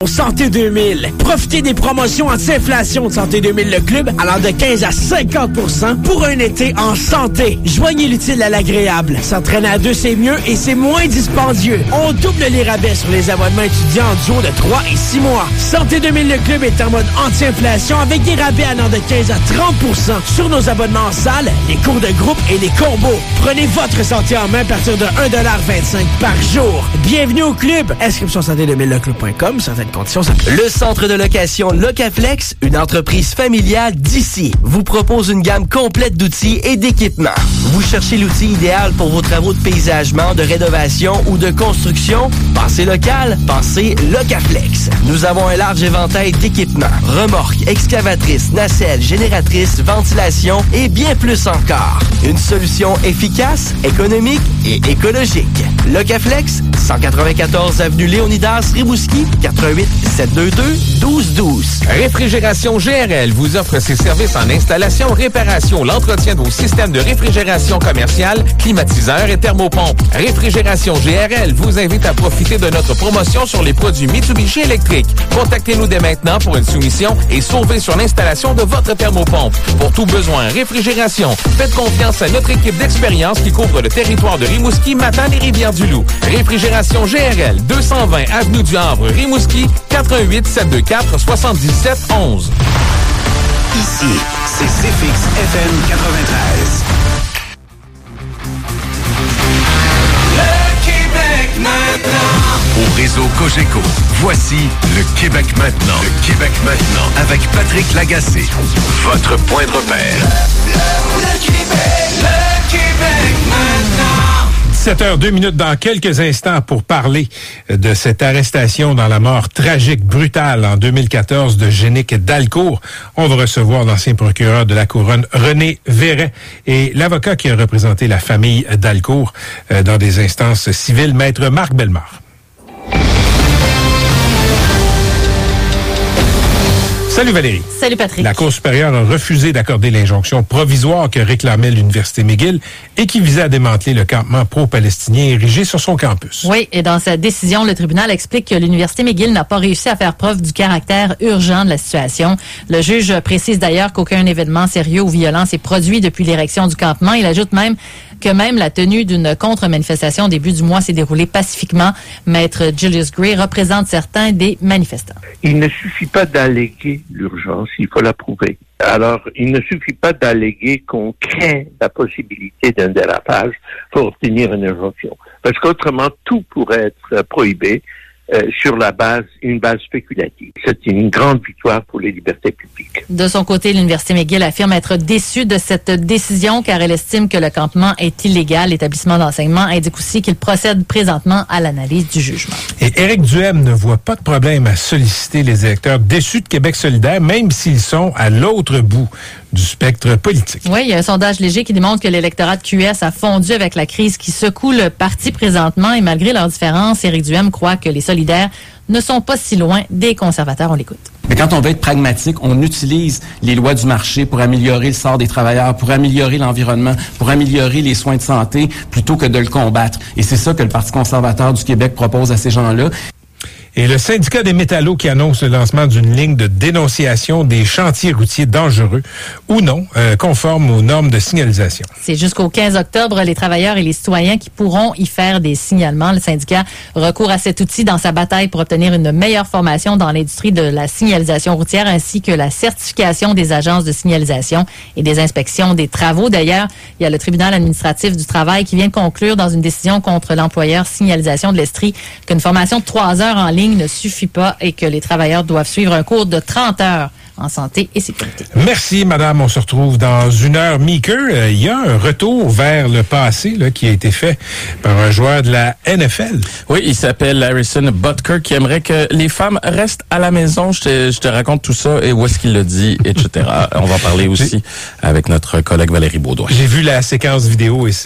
Santé 2000. Profitez des promotions anti-inflation de Santé 2000 le club allant de 15 à 50% pour un été en santé. Joignez l'utile à l'agréable. S'entraîner à deux, c'est mieux et c'est moins dispendieux. On double les rabais sur les abonnements étudiants en duo de 3 et 6 mois. Santé 2000 le club est en mode anti-inflation avec des rabais allant de 15 à 30% sur nos abonnements en salle, les cours de groupe et les combos. Prenez votre santé en main à partir de 1,25$ par jour. Bienvenue au club. Inscription santé2000leclub.com. Certaines conditions. Le centre de location Locaflex, une entreprise familiale d'ici, vous propose une gamme complète d'outils et d'équipements. Vous cherchez l'outil idéal pour vos travaux de paysagement, de rénovation ou de construction? Pensez local, pensez Locaflex. Nous avons un large éventail d'équipements, remorques, excavatrices, nacelles, génératrices, ventilation et bien plus encore. Une solution efficace, économique et écologique. Locaflex, 194 avenue Léonidas, Rimouski, 88 722-1212. Réfrigération GRL vous offre ses services en installation, réparation, l'entretien de vos systèmes de réfrigération commerciale, climatiseurs et thermopompes. Réfrigération GRL vous invite à profiter de notre promotion sur les produits Mitsubishi électriques. Contactez-nous dès maintenant pour une soumission et sauvez sur l'installation de votre thermopompe. Pour tout besoin réfrigération, faites confiance à notre équipe d'expérience qui couvre le territoire de Rimouski, Matane et Rivière-du-Loup. Réfrigération GRL, 220 avenue du Havre, Rimouski, 88 724 77 11. Ici, c'est CFX FM 93. Le Québec maintenant. Au réseau Cogeco, voici le Québec maintenant. Le Québec maintenant avec Patrick Lagacé. Votre point de repère. Le Québec maintenant. 17h02 dans quelques instants pour parler de cette arrestation dans la mort tragique, brutale en 2014 de Génique Dalcourt. On va recevoir l'ancien procureur de la Couronne, René Verret, et l'avocat qui a représenté la famille Dalcourt dans des instances civiles, maître Marc Bellemare. Salut Valérie. Salut Patrick. La Cour supérieure a refusé d'accorder l'injonction provisoire que réclamait l'Université McGill et qui visait à démanteler le campement pro-palestinien érigé sur son campus. Oui, et dans sa décision, le tribunal explique que l'Université McGill n'a pas réussi à faire preuve du caractère urgent de la situation. Le juge précise d'ailleurs qu'aucun événement sérieux ou violent s'est produit depuis l'érection du campement. Il ajoute même que la tenue d'une contre-manifestation au début du mois s'est déroulée pacifiquement. Maître Julius Gray représente certains des manifestants. Il ne suffit pas d'alléguer l'urgence, il faut la prouver. Alors, il ne suffit pas d'alléguer qu'on craint la possibilité d'un dérapage pour obtenir une injonction. Parce qu'autrement, tout pourrait être prohibé sur une base spéculative. C'est une grande victoire pour les libertés publiques. De son côté, l'Université McGill affirme être déçue de cette décision car elle estime que le campement est illégal. L'établissement d'enseignement indique aussi qu'il procède présentement à l'analyse du jugement. Et Éric Duhem ne voit pas de problème à solliciter les électeurs déçus de Québec solidaire, même s'ils sont à l'autre bout du spectre politique. Oui, il y a un sondage léger qui démontre que l'électorat de QS a fondu avec la crise qui secoue le parti présentement et malgré leurs différences, Éric Duhem croit que les solidaires ne sont pas si loin des conservateurs. On l'écoute. Mais quand on veut être pragmatique, on utilise les lois du marché pour améliorer le sort des travailleurs, pour améliorer l'environnement, pour améliorer les soins de santé, plutôt que de le combattre. Et c'est ça que le Parti conservateur du Québec propose à ces gens-là. Et le syndicat des métallos qui annonce le lancement d'une ligne de dénonciation des chantiers routiers dangereux ou non, conformes aux normes de signalisation. C'est jusqu'au 15 octobre, les travailleurs et les citoyens qui pourront y faire des signalements. Le syndicat recourt à cet outil dans sa bataille pour obtenir une meilleure formation dans l'industrie de la signalisation routière ainsi que la certification des agences de signalisation et des inspections des travaux. D'ailleurs, il y a le tribunal administratif du travail qui vient de conclure dans une décision contre l'employeur Signalisation de l'Estrie qu'une formation de 3 heures en ligne ne suffit pas et que les travailleurs doivent suivre un cours de 30 heures en santé et sécurité. Merci, madame. On se retrouve dans une heure. Meeker, il y a un retour vers le passé là, qui a été fait par un joueur de la NFL. Oui, il s'appelle Harrison Butker, qui aimerait que les femmes restent à la maison. Je te raconte tout ça et où est-ce qu'il le dit, etc. On va en parler aussi avec notre collègue Valérie Beaudoin. J'ai vu la séquence vidéo et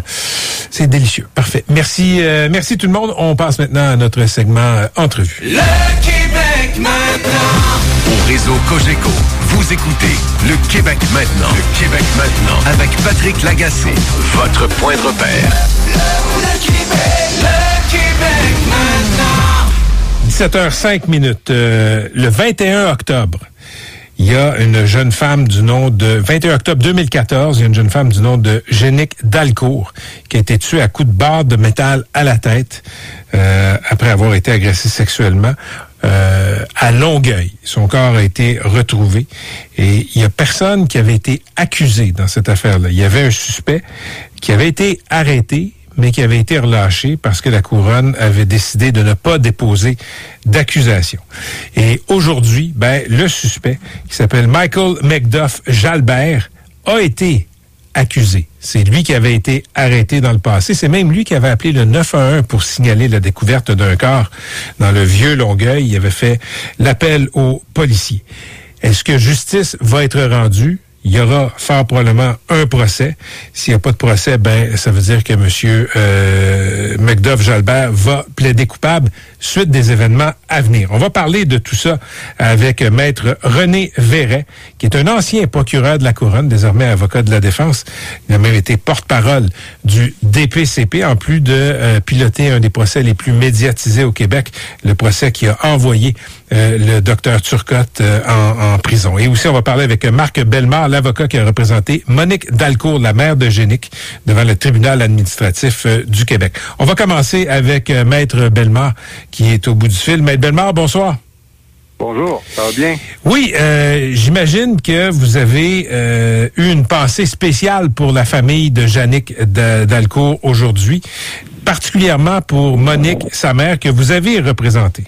c'est délicieux. Parfait. Merci tout le monde. On passe maintenant à notre segment entrevue. Le Québec maintenant. Au réseau Cogeco, vous écoutez Le Québec maintenant. Le Québec maintenant avec Patrick Lagacé, votre point de repère. Le Québec maintenant. 17h05. Le 21 octobre, il y a une jeune femme du nom de... 21 octobre 2014, il y a une jeune femme du nom de Génique Dalcourt qui a été tuée à coups de barre de métal à la tête après avoir été agressée sexuellement à Longueuil. Son corps a été retrouvé et il y a personne qui avait été accusé dans cette affaire-là. Il y avait un suspect qui avait été arrêté, mais qui avait été relâché parce que la couronne avait décidé de ne pas déposer d'accusation. Et aujourd'hui, le suspect, qui s'appelle Michael McDuff Jalbert, a été accusé. C'est lui qui avait été arrêté dans le passé. C'est même lui qui avait appelé le 911 pour signaler la découverte d'un corps dans le vieux Longueuil. Il avait fait l'appel aux policiers. Est-ce que justice va être rendue? Il y aura fort probablement un procès. S'il n'y a pas de procès, ça veut dire que M. McDuff Jalbert va plaider coupable suite des événements à venir. On va parler de tout ça avec Maître René Verret, qui est un ancien procureur de la Couronne, désormais avocat de la défense. Il a même été porte-parole du DPCP, en plus de piloter un des procès les plus médiatisés au Québec, le procès qui a envoyé le docteur Turcotte en prison. Et aussi, on va parler avec Marc Bellemare, l'avocat qui a représenté Monique Dalcourt, la mère de Génique, devant le tribunal administratif du Québec. On va commencer avec Maître Bellemare, qui est au bout du fil. Maître Bellemare, bonsoir. Bonjour, ça va bien? Oui, j'imagine que vous avez eu une pensée spéciale pour la famille de Génique Dalcourt aujourd'hui, particulièrement pour Monique, sa mère, que vous avez représentée.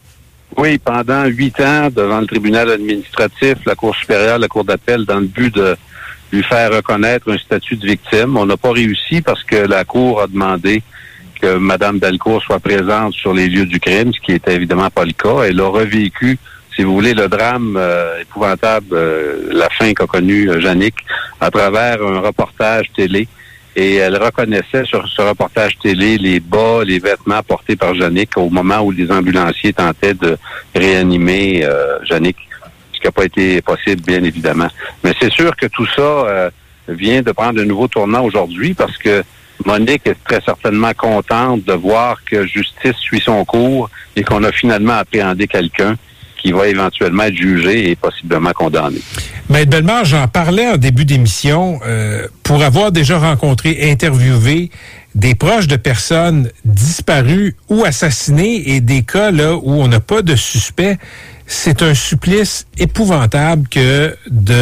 Oui, pendant 8 ans, devant le tribunal administratif, la Cour supérieure, la Cour d'appel, dans le but de lui faire reconnaître un statut de victime. On n'a pas réussi parce que la Cour a demandé que Mme Dalcourt soit présente sur les lieux du crime, ce qui n'était évidemment pas le cas. Elle a revécu, si vous voulez, le drame épouvantable, la fin qu'a connue Génique, à travers un reportage télé. Et elle reconnaissait sur ce reportage télé les bas, les vêtements portés par Génique au moment où les ambulanciers tentaient de réanimer Génique, ce qui n'a pas été possible, bien évidemment. Mais c'est sûr que tout ça vient de prendre un nouveau tournant aujourd'hui parce que Monique est très certainement contente de voir que justice suit son cours et qu'on a finalement appréhendé quelqu'un qui va éventuellement être jugé et possiblement condamné. Maître Bellemare, j'en parlais en début d'émission, pour avoir déjà rencontré, interviewé des proches de personnes disparues ou assassinées et des cas là où on n'a pas de suspect. C'est un supplice épouvantable que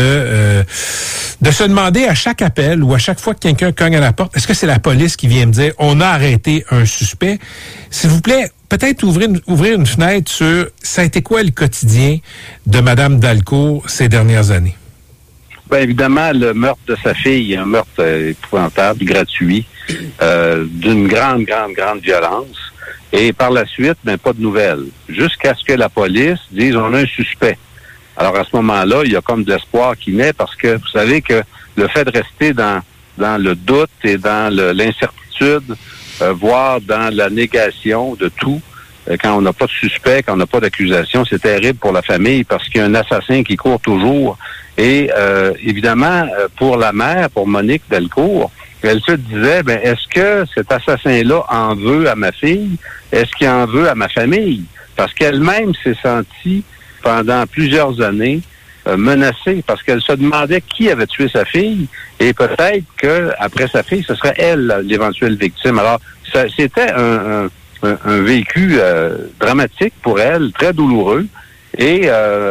de se demander à chaque appel ou à chaque fois que quelqu'un cogne à la porte, est-ce que c'est la police qui vient me dire on a arrêté un suspect? S'il vous plaît, peut-être ouvrir une fenêtre sur ça a été quoi le quotidien de Mme Dalcourt ces dernières années? Bien évidemment, le meurtre de sa fille, un meurtre épouvantable, gratuit, d'une grande violence. Et par la suite, pas de nouvelles. Jusqu'à ce que la police dise on a un suspect. Alors à ce moment-là, il y a comme de l'espoir qui naît parce que vous savez que le fait de rester dans le doute et dans l'incertitude, voire dans la négation de tout, quand on n'a pas de suspect, quand on n'a pas d'accusation, c'est terrible pour la famille parce qu'il y a un assassin qui court toujours. Et évidemment, pour la mère, pour Monique Dalcourt, elle se disait, est-ce que cet assassin-là en veut à ma fille? Est-ce qu'il en veut à ma famille? Parce qu'elle-même s'est sentie, pendant plusieurs années, menacée, parce qu'elle se demandait qui avait tué sa fille, et peut-être que après sa fille, ce serait elle, l'éventuelle victime. Alors, c'était un vécu dramatique pour elle, très douloureux, et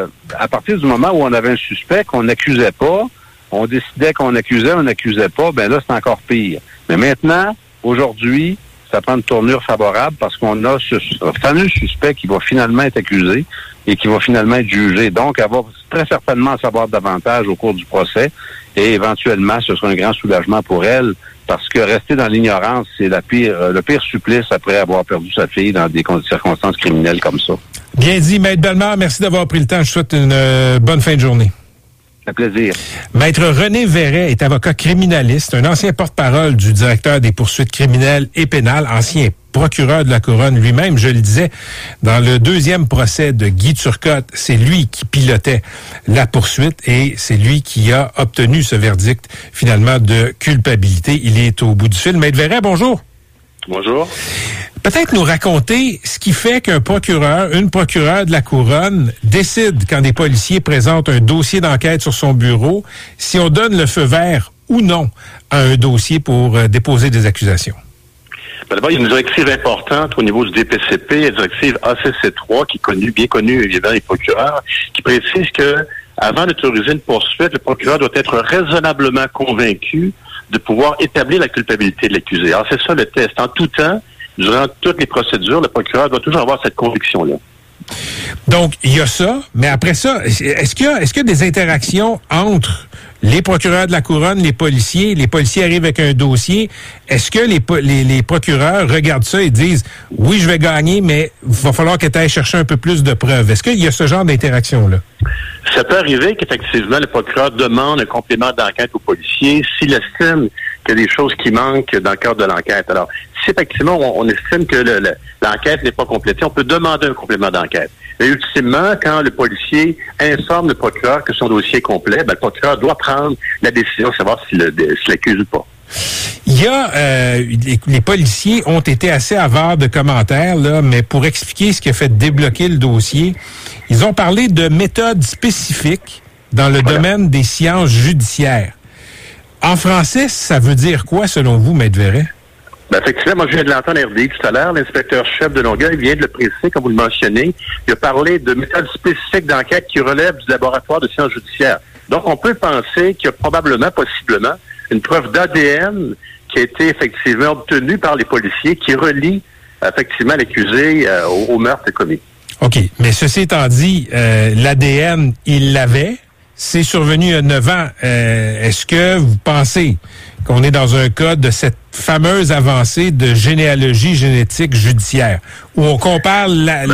à partir du moment où on avait un suspect qu'on n'accusait pas, on décidait qu'on accusait, on n'accusait pas, là, c'est encore pire. Mais maintenant, aujourd'hui, ça prend une tournure favorable parce qu'on a ce fameux suspect qui va finalement être accusé et qui va finalement être jugé. Donc, elle va très certainement en savoir davantage au cours du procès et éventuellement, ce sera un grand soulagement pour elle parce que rester dans l'ignorance, c'est le pire supplice après avoir perdu sa fille dans des circonstances criminelles comme ça. Bien dit, Maître Bellemare, merci d'avoir pris le temps. Je souhaite une bonne fin de journée. Un plaisir. Maître René Verret est avocat criminaliste, un ancien porte-parole du directeur des poursuites criminelles et pénales, ancien procureur de la Couronne lui-même. Je le disais, dans le deuxième procès de Guy Turcotte, c'est lui qui pilotait la poursuite et c'est lui qui a obtenu ce verdict finalement de culpabilité. Il est au bout du fil. Maître Verret, bonjour. Bonjour. Peut-être nous raconter ce qui fait qu'un procureur, une procureure de la Couronne décide, quand des policiers présentent un dossier d'enquête sur son bureau, si on donne le feu vert ou non à un dossier pour déposer des accusations. D'abord, il y a une directive importante au niveau du DPCP, la directive ACC3, qui est bien connue évidemment des procureurs, qui précise que avant d'autoriser une poursuite, le procureur doit être raisonnablement convaincu de pouvoir établir la culpabilité de l'accusé. Alors, c'est ça le test. En tout temps, durant toutes les procédures, le procureur doit toujours avoir cette conviction-là. Donc, il y a ça, mais après ça, est-ce qu'il y a des interactions entre les procureurs de la Couronne, les policiers arrivent avec un dossier, est-ce que les procureurs regardent ça et disent « Oui, je vais gagner, mais il va falloir que tu ailles chercher un peu plus de preuves ». Est-ce qu'il y a ce genre d'interaction-là? Ça peut arriver qu'effectivement, le procureur demande un complément d'enquête aux policiers s'il estime qu'il y a des choses qui manquent dans le cadre de l'enquête. Alors, si effectivement on estime que l'enquête n'est pas complétée, on peut demander un complément d'enquête. Et ultimement, quand le policier informe le procureur que son dossier est complet, le procureur doit prendre la décision de savoir s'il l'accuse ou pas. Il y a les policiers ont été assez avares de commentaires, là, mais pour expliquer ce qui a fait débloquer le dossier, ils ont parlé de méthodes spécifiques dans le domaine des sciences judiciaires. En français, ça veut dire quoi, selon vous, Maître Verret? Effectivement, moi, je viens de l'entendre RDI tout à l'heure. L'inspecteur-chef de Longueuil vient de le préciser, comme vous le mentionnez. Il a parlé de méthodes spécifiques d'enquête qui relèvent du laboratoire de sciences judiciaires. Donc, on peut penser qu'il y a probablement, possiblement, une preuve d'ADN qui a été effectivement obtenue par les policiers qui relie effectivement l'accusé au meurtre commis. OK. Mais ceci étant dit, l'ADN, il l'avait. C'est survenu il y a 9 ans. Est-ce que vous pensez qu'on est dans un cas de cette fameuse avancée de généalogie génétique judiciaire, où on compare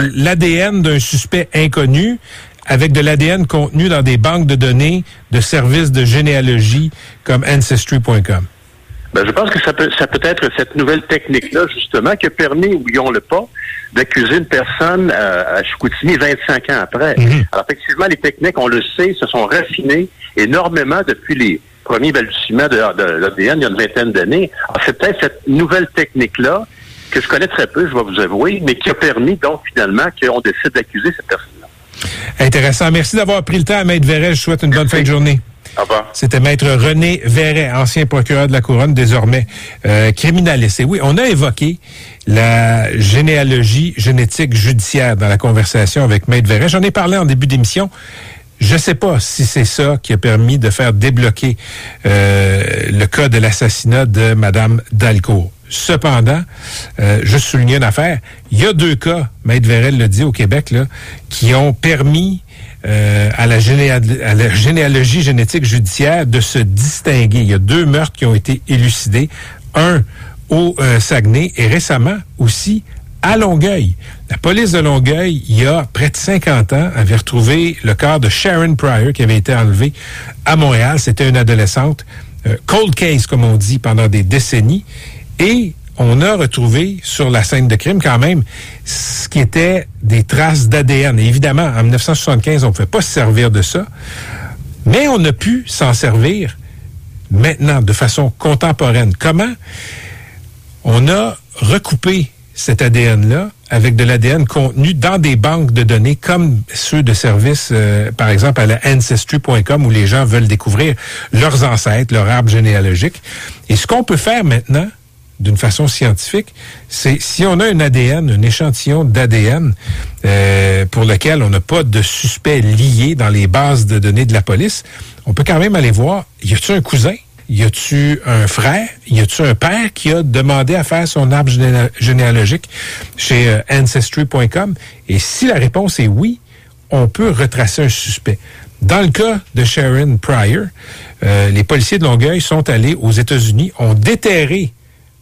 l'ADN d'un suspect inconnu avec de l'ADN contenu dans des banques de données de services de généalogie comme Ancestry.com? Je pense que ça peut être cette nouvelle technique-là, justement, qui a permis, oublions-le pas, d'accuser une personne à Chicoutimi 25 ans après. Mm-hmm. Alors, effectivement, les techniques, on le sait, se sont raffinées énormément depuis les premiers balbutiements de l'ADN il y a une vingtaine d'années. Alors, c'est peut-être cette nouvelle technique-là, que je connais très peu, je vais vous avouer, mais qui a permis, donc, finalement, qu'on décide d'accuser cette personne-là. Intéressant. Merci d'avoir pris le temps, Maître Verret. Je souhaite une bonne fin de journée. Au revoir. C'était Maître René Verret, ancien procureur de la Couronne, désormais criminaliste. Et oui, on a évoqué la généalogie génétique judiciaire dans la conversation avec Maître Verret. J'en ai parlé en début d'émission. Je sais pas si c'est ça qui a permis de faire débloquer le cas de l'assassinat de Mme Dalcourt. Cependant, je souligne une affaire. Il y a 2 cas, Maître Verret l'a dit au Québec, là, qui ont permis à la généalogie génétique judiciaire de se distinguer. Il y a 2 meurtres qui ont été élucidés. Un au Saguenay et récemment aussi à Longueuil. La police de Longueuil, il y a près de 50 ans, avait retrouvé le corps de Sharon Pryor qui avait été enlevé à Montréal. C'était une adolescente. Cold case, comme on dit, pendant des décennies. Et on a retrouvé sur la scène de crime quand même ce qui était des traces d'ADN. Et évidemment, en 1975, on ne pouvait pas se servir de ça, mais on a pu s'en servir maintenant de façon contemporaine. Comment? On a recoupé cet ADN-là avec de l'ADN contenu dans des banques de données comme ceux de services, par exemple, à la Ancestry.com où les gens veulent découvrir leurs ancêtres, leur arbre généalogique. Et ce qu'on peut faire maintenant, d'une façon scientifique, c'est si on a un ADN, un échantillon d'ADN pour lequel on n'a pas de suspect lié dans les bases de données de la police, on peut quand même aller voir, y a-t-il un cousin? Y a-tu un frère? Y a-tu un père qui a demandé à faire son arbre généalogique chez Ancestry.com? Et si la réponse est oui, on peut retracer un suspect. Dans le cas de Sharon Pryor, les policiers de Longueuil sont allés aux États-Unis, ont déterré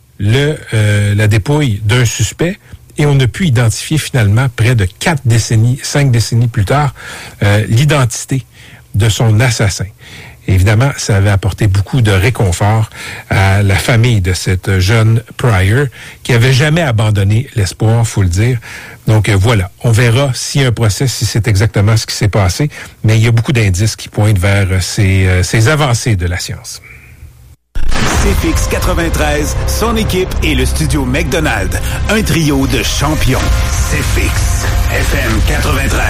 la dépouille d'un suspect et on a pu identifier finalement près de 5 décennies plus tard, l'identité de son assassin. Évidemment, ça avait apporté beaucoup de réconfort à la famille de cette jeune Pryor qui avait jamais abandonné l'espoir, faut le dire. Donc voilà, on verra s'il y a un procès, si c'est exactement ce qui s'est passé, mais il y a beaucoup d'indices qui pointent vers ces avancées de la science. CFX 93, son équipe et le studio McDonald. Un trio de champions. CFX FM 93.